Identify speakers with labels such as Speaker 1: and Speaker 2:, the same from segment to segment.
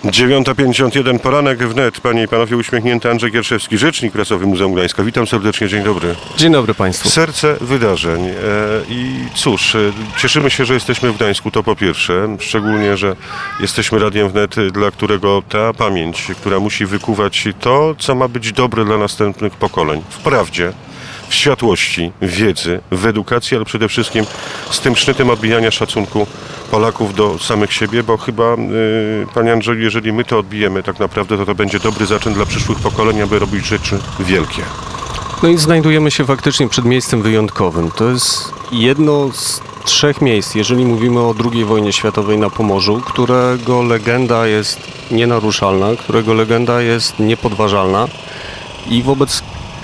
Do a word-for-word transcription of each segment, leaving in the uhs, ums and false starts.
Speaker 1: dziewiąta pięćdziesiąt jeden, poranek wnet. Panie i panowie, uśmiechnięty Andrzej Gierszewski, rzecznik prasowy Muzeum Gdańska. Witam serdecznie, dzień dobry.
Speaker 2: Dzień dobry Państwu.
Speaker 1: Serce wydarzeń. E, I cóż, e, cieszymy się, że jesteśmy w Gdańsku, to po pierwsze. Szczególnie, że jesteśmy Radiem Wnet, dla którego ta pamięć, która musi wykuwać to, co ma być dobre dla następnych pokoleń. W prawdzie, w światłości, w wiedzy, w edukacji, ale przede wszystkim z tym sznytem odbijania szacunku Polaków do samych siebie, bo chyba, yy, Panie Andrzeju, jeżeli my to odbijemy tak naprawdę, to to będzie dobry zaczyn dla przyszłych pokoleń, aby robić rzeczy wielkie.
Speaker 2: No i znajdujemy się faktycznie przed miejscem wyjątkowym. To jest jedno z trzech miejsc, jeżeli mówimy o drugiej wojnie światowej na Pomorzu, którego legenda jest nienaruszalna, którego legenda jest niepodważalna i wobec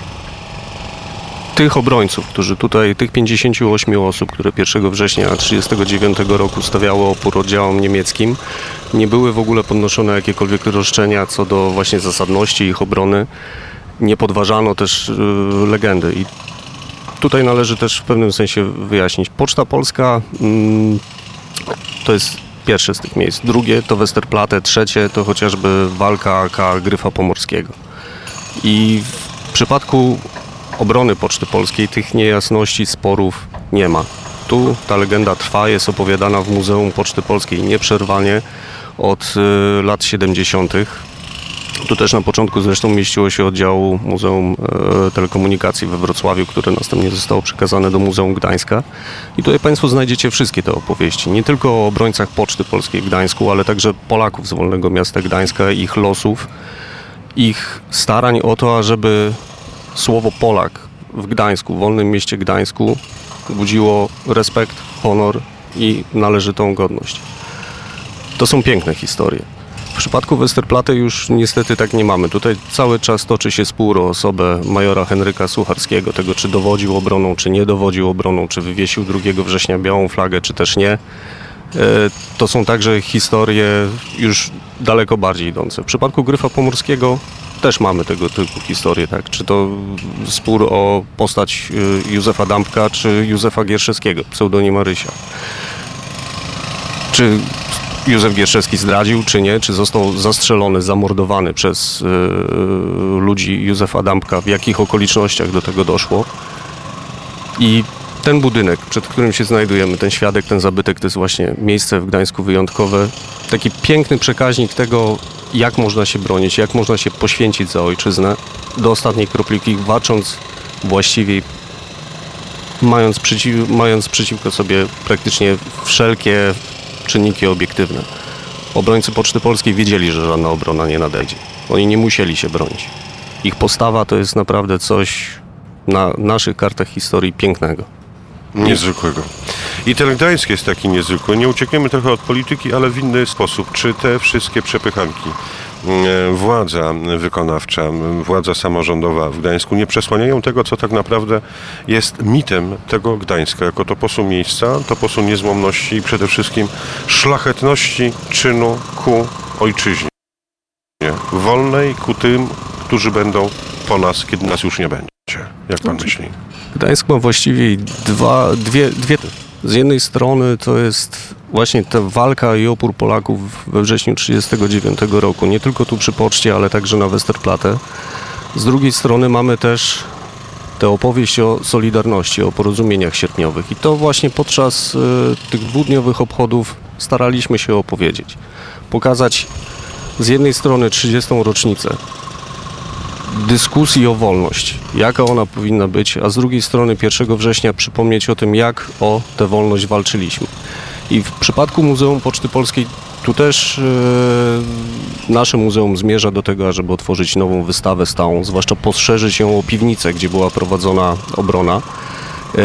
Speaker 2: tych obrońców, którzy tutaj, tych pięćdziesięciu ośmiu osób, które pierwszego września tysiąc dziewięćset trzydziestego dziewiątego roku stawiały opór oddziałom niemieckim, nie były w ogóle podnoszone jakiekolwiek roszczenia co do właśnie zasadności ich obrony. Nie podważano też yy, legendy. I tutaj należy też w pewnym sensie wyjaśnić. Poczta Polska yy, to jest pierwsze z tych miejsc. Drugie to Westerplatte, trzecie to chociażby walka A K Gryfa Pomorskiego. I w przypadku obrony Poczty Polskiej tych niejasności, sporów nie ma. Tu ta legenda trwa, jest opowiadana w Muzeum Poczty Polskiej nieprzerwanie od y, lat siedemdziesiątych. Tu też na początku zresztą mieściło się oddział Muzeum e, Telekomunikacji we Wrocławiu, które następnie zostało przekazane do Muzeum Gdańska. I tutaj Państwo znajdziecie wszystkie te opowieści. Nie tylko o obrońcach Poczty Polskiej w Gdańsku, ale także Polaków z Wolnego Miasta Gdańska, ich losów, ich starań o to, ażeby słowo Polak w Gdańsku, w wolnym mieście Gdańsku budziło respekt, honor i należytą godność. To są piękne historie. W przypadku Westerplatte już niestety tak nie mamy. Tutaj cały czas toczy się spór o osobę majora Henryka Sucharskiego, tego czy dowodził obroną, czy nie dowodził obroną, czy wywiesił drugiego września białą flagę, czy też nie. To są także historie już daleko bardziej idące. W przypadku Gryfa Pomorskiego też mamy tego typu historie, tak? Czy to spór o postać Józefa Dambka, czy Józefa Gierszewskiego, pseudonim Rysia. Czy Józef Gierszewski zdradził, czy nie? Czy został zastrzelony, zamordowany przez y, ludzi Józefa Dambka? W jakich okolicznościach do tego doszło? I ten budynek, przed którym się znajdujemy, ten świadek, ten zabytek, to jest właśnie miejsce w Gdańsku wyjątkowe. Taki piękny przekaźnik tego, jak można się bronić, jak można się poświęcić za ojczyznę, do ostatniej kropliki, walcząc właściwie, mając, przeciw, mając przeciwko sobie praktycznie wszelkie czynniki obiektywne. Obrońcy Poczty Polskiej wiedzieli, że żadna obrona nie nadejdzie. Oni nie musieli się bronić. Ich postawa to jest naprawdę coś na naszych kartach historii pięknego.
Speaker 1: Niezwykłego. I ten Gdańsk jest taki niezwykły. Nie uciekniemy trochę od polityki, ale w inny sposób. Czy te wszystkie przepychanki, władza wykonawcza, władza samorządowa w Gdańsku nie przesłaniają tego, co tak naprawdę jest mitem tego Gdańska, jako toposu miejsca, toposu niezłomności i przede wszystkim szlachetności czynu ku ojczyźnie. Wolnej, ku tym, którzy będą po nas, kiedy nas już nie będzie. Jak pan myśli?
Speaker 2: Gdańsk ma właściwie dwa, dwie, dwie. Z jednej strony to jest właśnie ta walka i opór Polaków we wrześniu tysiąc dziewięćset trzydziestego dziewiątego roku, nie tylko tu przy poczcie, ale także na Westerplatte. Z drugiej strony mamy też tę opowieść o Solidarności, o porozumieniach sierpniowych i to właśnie podczas y, tych dwudniowych obchodów staraliśmy się opowiedzieć. Pokazać z jednej strony trzydziestą rocznicę dyskusji o wolność, jaka ona powinna być, a z drugiej strony pierwszego września przypomnieć o tym, jak o tę wolność walczyliśmy. I w przypadku Muzeum Poczty Polskiej tu też yy, nasze muzeum zmierza do tego, ażeby otworzyć nową wystawę stałą, zwłaszcza poszerzyć ją o piwnicę, gdzie była prowadzona obrona. Yy,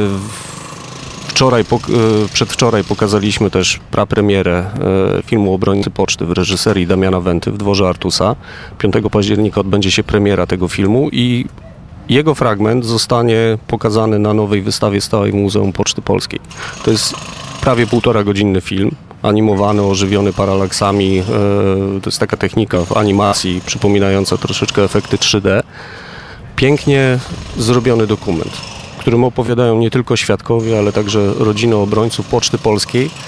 Speaker 2: Wczoraj, przedwczoraj pokazaliśmy też prapremierę filmu Obrońcy Poczty w reżyserii Damiana Wenty w dworze Artusa. piątego października odbędzie się premiera tego filmu i jego fragment zostanie pokazany na nowej wystawie stałej w Muzeum Poczty Polskiej. To jest prawie półtora godzinny film, animowany, ożywiony paralaksami. To jest taka technika w animacji przypominająca troszeczkę efekty trzy D. Pięknie zrobiony dokument, w którym opowiadają nie tylko świadkowie, ale także rodziny obrońców Poczty Polskiej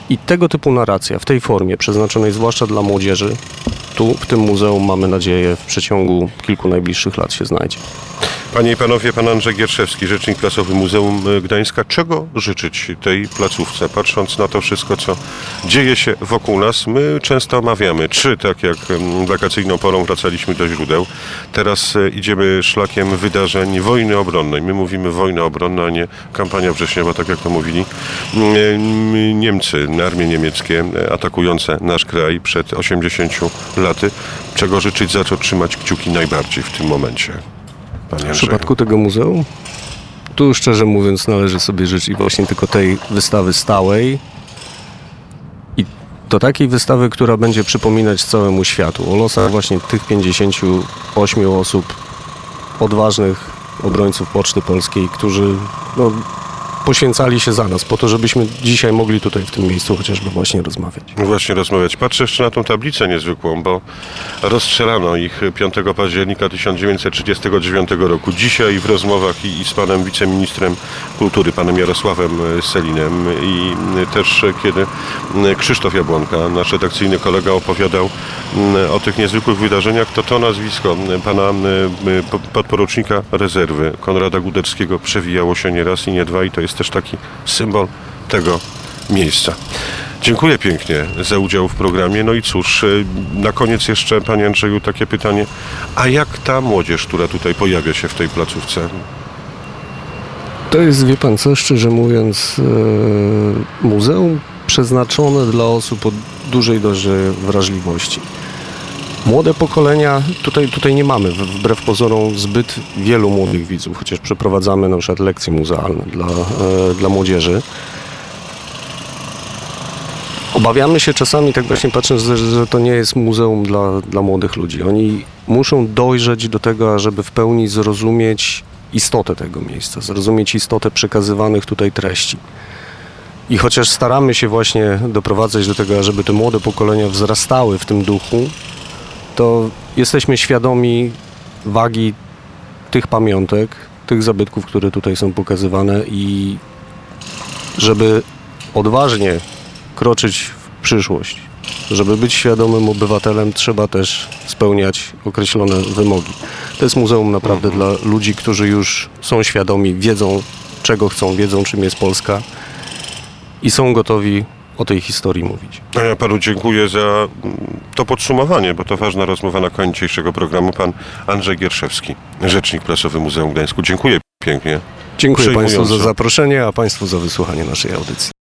Speaker 2: I tego typu narracja w tej formie, przeznaczonej zwłaszcza dla młodzieży, tu w tym muzeum, mamy nadzieję, w przeciągu kilku najbliższych lat się znajdzie.
Speaker 1: Panie i panowie, pan Andrzej Gierszewski, rzecznik prasowy Muzeum Gdańska. Czego życzyć tej placówce? Patrząc na to wszystko, co dzieje się wokół nas, my często omawiamy, czy tak jak wakacyjną porą wracaliśmy do źródeł, teraz idziemy szlakiem wydarzeń wojny obronnej. My mówimy wojna obronna, a nie kampania wrześniowa, tak jak to mówili Niemcy, armie niemieckie atakujące nasz kraj przed osiemdziesięcioma laty. Czego życzyć, za co trzymać kciuki najbardziej w tym momencie?
Speaker 2: W przypadku tego muzeum, tu szczerze mówiąc należy sobie życzyć właśnie tylko tej wystawy stałej i to takiej wystawy, która będzie przypominać całemu światu o losach właśnie tych pięćdziesięciu ośmiu osób, odważnych obrońców Poczty Polskiej, którzy no, poświęcali się za nas, po to, żebyśmy dzisiaj mogli tutaj w tym miejscu chociażby właśnie rozmawiać.
Speaker 1: Właśnie rozmawiać. Patrzę jeszcze na tą tablicę niezwykłą, bo rozstrzelano ich piątego października tysiąc dziewięćset trzydziestego dziewiątego roku. Dzisiaj w rozmowach i, i z panem wiceministrem kultury, panem Jarosławem Sellinem, i też kiedy Krzysztof Jabłonka, nasz redakcyjny kolega, opowiadał o tych niezwykłych wydarzeniach, to to nazwisko pana podporucznika rezerwy Konrada Gudeckiego przewijało się nie raz i nie dwa, i to jest też taki symbol tego miejsca. Dziękuję pięknie za udział w programie. No i cóż, na koniec jeszcze, panie Andrzeju, takie pytanie. A jak ta młodzież, która tutaj pojawia się w tej placówce?
Speaker 2: To jest, wie pan co, szczerze mówiąc, e, muzeum przeznaczone dla osób o dużej dozie wrażliwości. Młode pokolenia, tutaj, tutaj nie mamy wbrew pozorom zbyt wielu młodych widzów, chociaż przeprowadzamy na przykład lekcje muzealne dla, e, dla młodzieży. Obawiamy się czasami, tak właśnie patrząc, że, że to nie jest muzeum dla, dla młodych ludzi. Oni muszą dojrzeć do tego, żeby w pełni zrozumieć istotę tego miejsca, zrozumieć istotę przekazywanych tutaj treści. I chociaż staramy się właśnie doprowadzać do tego, żeby te młode pokolenia wzrastały w tym duchu, to jesteśmy świadomi wagi tych pamiątek, tych zabytków, które tutaj są pokazywane, i żeby odważnie kroczyć w przyszłość, żeby być świadomym obywatelem, trzeba też spełniać określone wymogi. To jest muzeum naprawdę mhm. dla ludzi, którzy już są świadomi, wiedzą czego chcą, wiedzą czym jest Polska i są gotowi o tej historii mówić.
Speaker 1: A ja panu dziękuję za to podsumowanie, bo to ważna rozmowa na koniec dzisiejszego programu. Pan Andrzej Gierszewski, rzecznik prasowy Muzeum Gdańsku. Dziękuję pięknie.
Speaker 2: Dziękuję państwu za zaproszenie, a państwu za wysłuchanie naszej audycji.